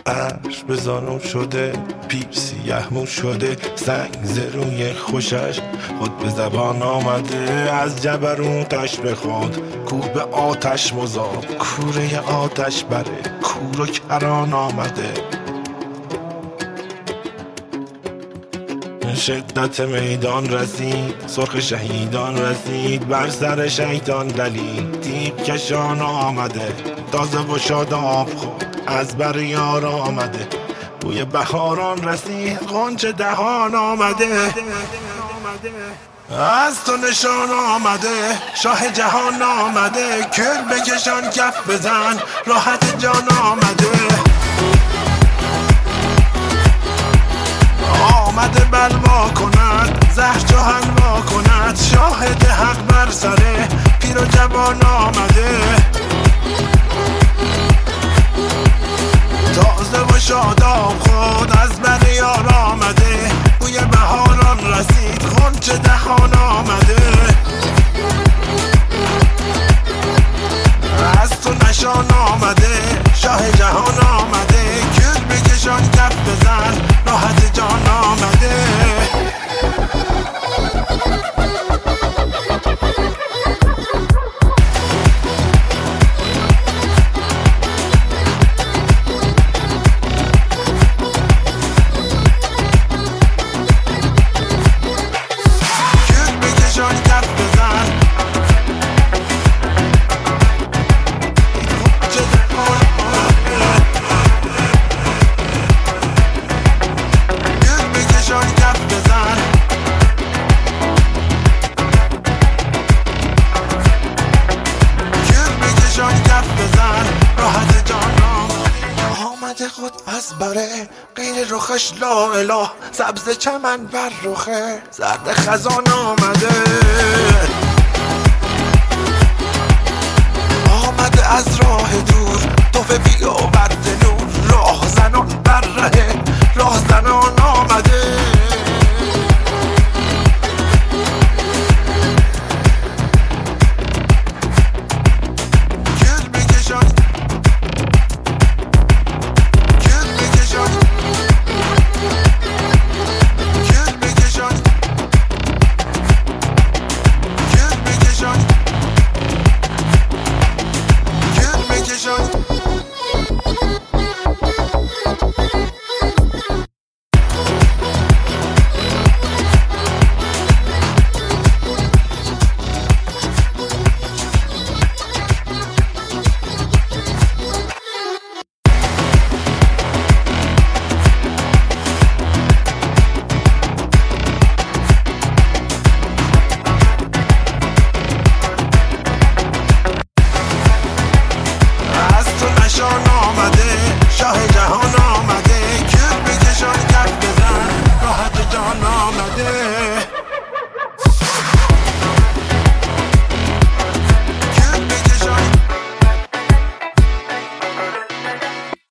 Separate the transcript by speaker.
Speaker 1: عرش به زانو شده، پیر سیه مو شده، سنگ زروی خوشش خود به زبان آمده. از جبروتش به خود کوه به آتش مذاب، کوره آتش بره کور و کران آمده. شدت میدان رسید، سرخ شهیدان رسید، بر سر شیطان دلید تیغ کشان آمده. تازه و شاداب خود از بر یار آمده، بوی بهاران رسید غنچه دهان آمده. از تو نشان آمده، شاه جهان آمده، کل بکشان کف بزن راحت جان آمده. آمده بلوا کند، زهر چو حلوا کند، شاهد حق بر سره پیر و جوان آمده. تازه و شاداب خود از بر یار آمده، بوی بهاران رسید غنچه دهان آمده. از تو نشان آمده، شاه جهان آمده، کل بکشان کف بزن راحت جان آمده. خود از بره غیر رخش لا اله، سبز چمن بر رخه زرد خزان آمده.